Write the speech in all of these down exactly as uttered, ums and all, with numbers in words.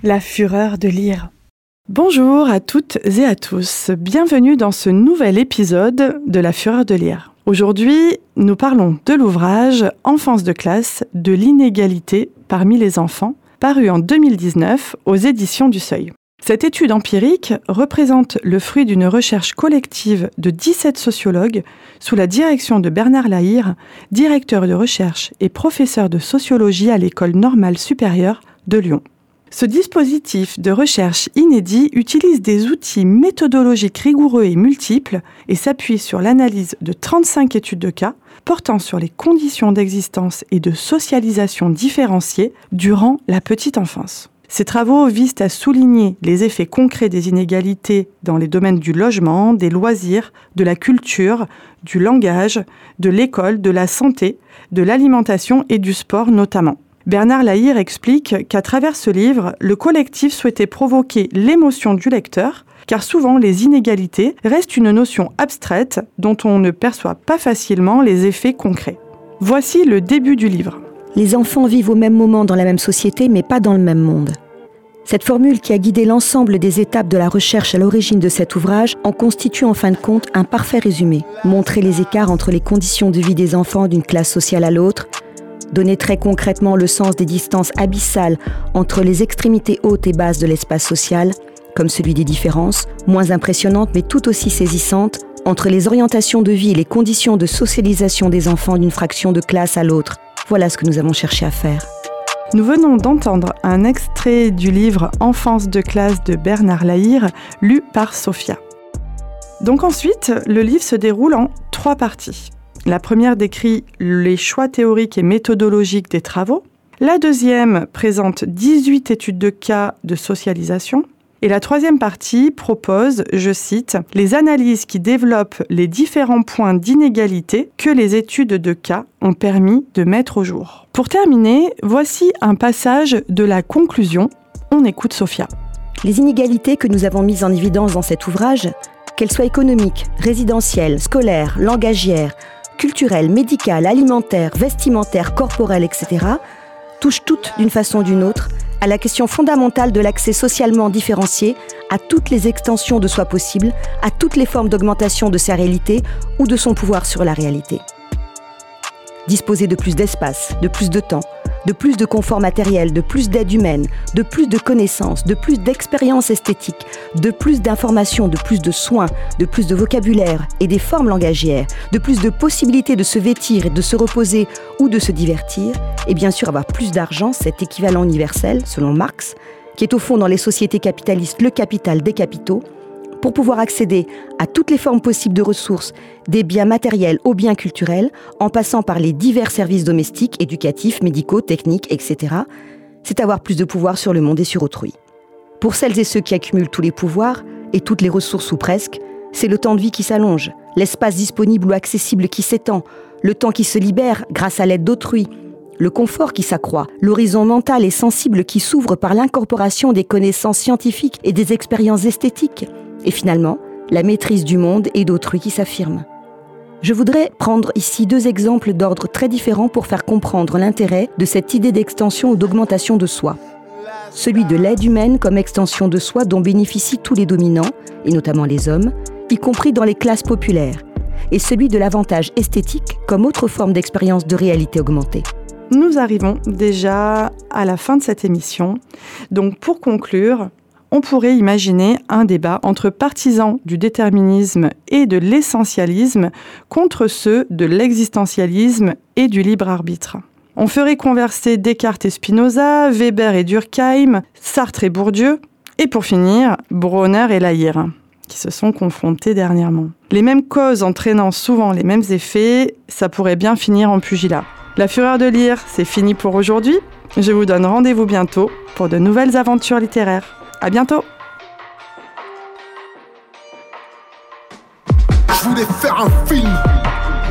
La fureur de lire. Bonjour à toutes et à tous, bienvenue dans ce nouvel épisode de La fureur de lire. Aujourd'hui, nous parlons de l'ouvrage « Enfance de classe, de l'inégalité parmi les enfants » paru en deux mille dix-neuf aux éditions du Seuil. Cette étude empirique représente le fruit d'une recherche collective de dix-sept sociologues sous la direction de Bernard Lahire, directeur de recherche et professeur de sociologie à l'École normale supérieure de Lyon. Ce dispositif de recherche inédit utilise des outils méthodologiques rigoureux et multiples et s'appuie sur l'analyse de trente-cinq études de cas portant sur les conditions d'existence et de socialisation différenciées durant la petite enfance. Ces travaux visent à souligner les effets concrets des inégalités dans les domaines du logement, des loisirs, de la culture, du langage, de l'école, de la santé, de l'alimentation et du sport notamment. Bernard Lahire explique qu'à travers ce livre, le collectif souhaitait provoquer l'émotion du lecteur, car souvent les inégalités restent une notion abstraite dont on ne perçoit pas facilement les effets concrets. Voici le début du livre. Les enfants vivent au même moment dans la même société, mais pas dans le même monde. Cette formule qui a guidé l'ensemble des étapes de la recherche à l'origine de cet ouvrage en constitue en fin de compte un parfait résumé. Montrer les écarts entre les conditions de vie des enfants d'une classe sociale à l'autre, donner très concrètement le sens des distances abyssales entre les extrémités hautes et basses de l'espace social, comme celui des différences, moins impressionnantes mais tout aussi saisissantes, entre les orientations de vie et les conditions de socialisation des enfants d'une fraction de classe à l'autre. Voilà ce que nous avons cherché à faire. Nous venons d'entendre un extrait du livre « Enfance de classe » de Bernard Lahire, lu par Sophia. Donc ensuite, le livre se déroule en trois parties. La première décrit les choix théoriques et méthodologiques des travaux. La deuxième présente dix-huit études de cas de socialisation. Et la troisième partie propose, je cite, « les analyses qui développent les différents points d'inégalité que les études de cas ont permis de mettre au jour ». Pour terminer, voici un passage de la conclusion. On écoute Sophia. Les inégalités que nous avons mises en évidence dans cet ouvrage, qu'elles soient économiques, résidentielles, scolaires, langagières, culturelles, médicales, alimentaires, vestimentaires, corporelles, et cetera, touchent toutes, d'une façon ou d'une autre, à la question fondamentale de l'accès socialement différencié à toutes les extensions de soi possibles, à toutes les formes d'augmentation de sa réalité ou de son pouvoir sur la réalité. Disposer de plus d'espace, de plus de temps, de plus de confort matériel, de plus d'aide humaine, de plus de connaissances, de plus d'expériences esthétiques, de plus d'informations, de plus de soins, de plus de vocabulaire et des formes langagières, de plus de possibilités de se vêtir et de se reposer ou de se divertir, et bien sûr avoir plus d'argent, cet équivalent universel, selon Marx, qui est au fond dans les sociétés capitalistes le capital des capitaux, pour pouvoir accéder à toutes les formes possibles de ressources, des biens matériels aux biens culturels, en passant par les divers services domestiques, éducatifs, médicaux, techniques, et cetera, c'est avoir plus de pouvoir sur le monde et sur autrui. Pour celles et ceux qui accumulent tous les pouvoirs, et toutes les ressources ou presque, c'est le temps de vie qui s'allonge, l'espace disponible ou accessible qui s'étend, le temps qui se libère grâce à l'aide d'autrui, le confort qui s'accroît, l'horizon mental et sensible qui s'ouvre par l'incorporation des connaissances scientifiques et des expériences esthétiques, et finalement, la maîtrise du monde et d'autrui qui s'affirme. Je voudrais prendre ici deux exemples d'ordre très différents pour faire comprendre l'intérêt de cette idée d'extension ou d'augmentation de soi. Celui de l'aide humaine comme extension de soi dont bénéficient tous les dominants, et notamment les hommes, y compris dans les classes populaires, et celui de l'avantage esthétique comme autre forme d'expérience de réalité augmentée. Nous arrivons déjà à la fin de cette émission. Donc pour conclure, on pourrait imaginer un débat entre partisans du déterminisme et de l'essentialisme contre ceux de l'existentialisme et du libre arbitre. On ferait converser Descartes et Spinoza, Weber et Durkheim, Sartre et Bourdieu, et pour finir, Bronner et Lahire, qui se sont confrontés dernièrement. Les mêmes causes entraînant souvent les mêmes effets, ça pourrait bien finir en pugilat. La fureur de lire, c'est fini pour aujourd'hui. Je vous donne rendez-vous bientôt pour de nouvelles aventures littéraires. À bientôt. Je voulais faire un film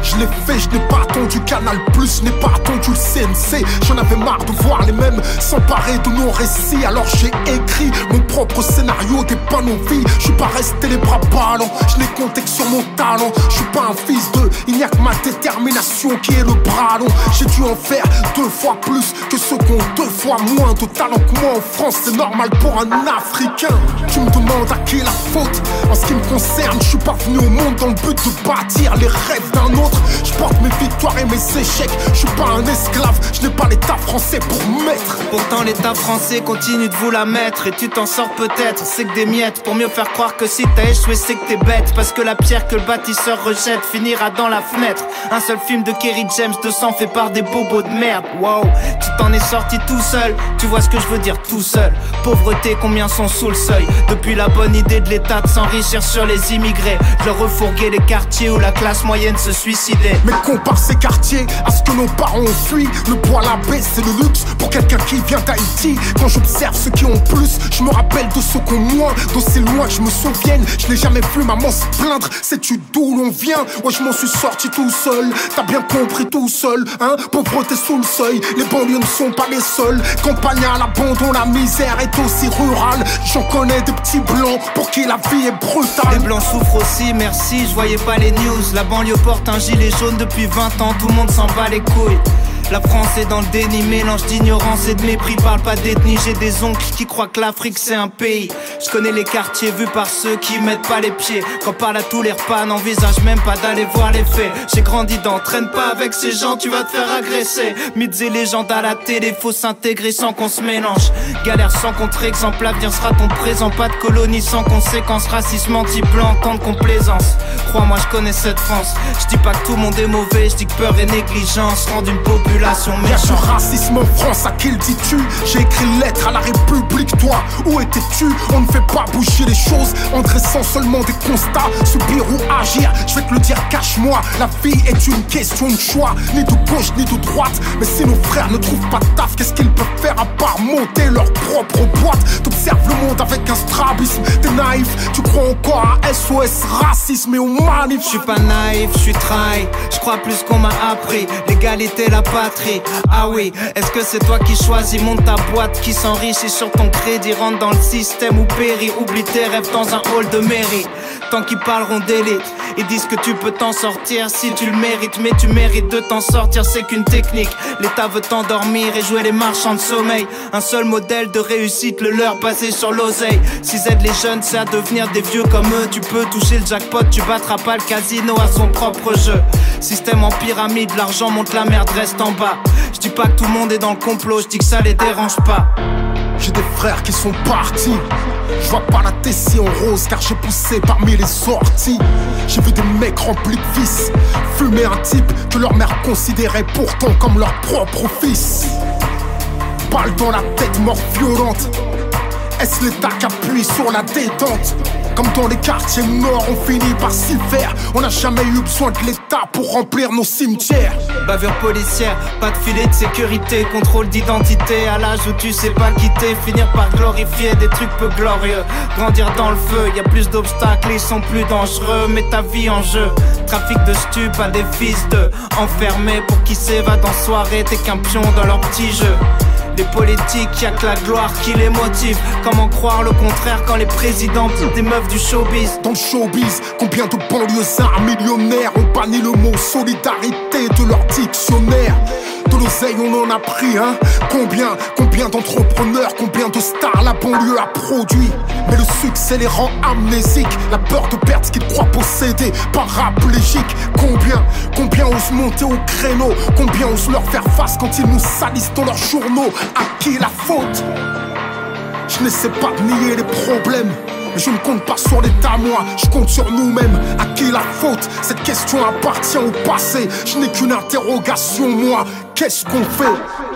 Je l'ai fait, je n'ai pas attendu Canal plus, je n'ai pas attendu le C N C. J'en avais marre de voir les mêmes s'emparer de nos récits. Alors j'ai écrit mon propre scénario des panneaux vies. Je suis pas resté les bras ballants, je n'ai compté que sur mon talent. Je suis pas un fils de, il n'y a que ma détermination qui est le bras long. J'ai dû en faire deux fois plus que ceux qui ont deux fois moins de talent que moi en France. C'est normal pour un Africain. Tu me demandes à qui est la faute. En ce qui me concerne, je suis pas venu au monde dans le but de bâtir les rêves d'un autre. Je porte mes victoires et mes échecs. Je suis pas un esclave, je n'ai pas l'état français pour mettre. Pourtant l'état français continue de vous la mettre. Et tu t'en sors peut-être, c'est que des miettes. Pour mieux faire croire que si t'as échoué c'est que t'es bête. Parce que la pierre que le bâtisseur rejette finira dans la fenêtre. Un seul film de Kerry James, deux cents fait par des bobos de merde. Wow, tu t'en es sorti tout seul. Tu vois ce que je veux dire, tout seul. Pauvreté, combien sont sous le seuil. Depuis la bonne idée de l'état de s'enrichir sur les immigrés, je leur refourguais les quartiers où la classe moyenne se suicidait. Mais compare ces quartiers à ce que nos parents ont fui. Le poil à baisse c'est le luxe pour quelqu'un qui vient d'Haïti. Quand j'observe ceux qui ont plus, je me rappelle de ceux qui ont moins. D'aussi loin que je me souvienne, je n'ai jamais vu maman se plaindre. Sais-tu d'où l'on vient? Ouais, je m'en suis sorti tout seul. T'as bien compris tout seul, hein? Pauvreté sous le seuil, les banlieues ne sont pas les seules. Campagne à l'abandon, la misère est aussi rurale. J'en connais des petits blancs pour qui la vie est brutale. Les blancs souffrent aussi, merci, je voyais pas les news. La banlieue porte un gilet jaune depuis vingt ans, tout le monde s'en bat les couilles. La France est dans le déni, mélange d'ignorance et de mépris. Parle pas d'ethnie, j'ai des oncles qui croient que l'Afrique c'est un pays. Je connais les quartiers vus par ceux qui mettent pas les pieds. Quand parle à tous les repas, n'envisage même pas d'aller voir les faits. J'ai grandi dans, traîne pas avec ces gens, tu vas te faire agresser. Mythes et légendes à la télé, faut s'intégrer sans qu'on se mélange. Galère sans contre-exemple, l'avenir sera ton présent. Pas de colonie sans conséquences, racisme anti-blanc, tant de complaisance. Crois-moi, je connais cette France. Je dis pas que tout le monde est mauvais, je dis que peur et négligence rendent une population. Y'a du racisme en France, à qui le dis-tu? J'ai écrit une lettre à la République, toi, où étais-tu? On ne fait pas bouger les choses en dressant seulement des constats. Subir ou agir, je vais te le dire, cache-moi. La vie est une question de choix, ni de gauche ni de droite. Mais si nos frères ne trouvent pas de taf, qu'est-ce qu'ils peuvent faire à part monter leur propre boîte? T'observes le monde avec un strabisme, t'es naïf. Tu crois encore à S O S racisme et aux manifs? Je suis pas naïf, je suis trahi. Je crois plus qu'on m'a appris l'égalité, la patrie. Ah oui, est-ce que c'est toi qui choisis? Monte ta boîte qui s'enrichit sur ton crédit. Rentre dans le système ou périt. Oublie tes rêves dans un hall de mairie. Tant qu'ils parleront d'élite, ils disent que tu peux t'en sortir si tu le mérites. Mais tu mérites de t'en sortir, c'est qu'une technique. L'État veut t'endormir et jouer les marchands de sommeil. Un seul modèle de réussite, le leur basé sur l'oseille. S'ils aident les jeunes, c'est à devenir des vieux comme eux. Tu peux toucher le jackpot, tu battras pas le casino à son propre jeu. Système en pyramide, l'argent monte, la merde reste en bas. Je dis pas que tout le monde est dans le complot, je dis que ça les dérange pas. J'ai des frères qui sont partis. Je vois pas la Tessie en rose car j'ai poussé parmi les sorties. J'ai vu des mecs remplis de vices fumer un type que leur mère considérait pourtant comme leur propre fils. Balle dans la tête, mort violente. Est-ce l'État qui appuie sur la détente? Comme dans les quartiers nord, on finit par s'y faire. On n'a jamais eu besoin de l'État pour remplir nos cimetières. Bavure policière, pas de filet de sécurité. Contrôle d'identité à l'âge où tu sais pas quitter. Finir par glorifier des trucs peu glorieux. Grandir dans le feu, y a plus d'obstacles, ils sont plus dangereux. Mets ta vie en jeu. Trafic de stupes à des fils de enfermés. Pour qui s'évadent en soirée, t'es qu'un pion dans leur petit jeu. Les politiques, y'a que la gloire qui les motive. Comment croire le contraire quand les présidents poussent des meufs du showbiz? Dans le showbiz, combien de banlieusards millionnaires ont banni le mot solidarité de leur dictionnaire? De l'oseille on en a pris, hein? Combien, combien d'entrepreneurs, combien de stars la banlieue a produit? Mais le succès les rend amnésiques. La peur de perdre ce qu'ils croient posséder, paraplégiques. Combien, combien osent monter au créneau? Combien osent leur faire face quand ils nous salissent dans leurs journaux? À qui la faute? Je n'essaie pas de nier les problèmes, mais je ne compte pas sur l'État, moi, je compte sur nous-mêmes. À qui la faute? Cette question appartient au passé. Je n'ai qu'une interrogation, moi, qu'est-ce qu'on fait?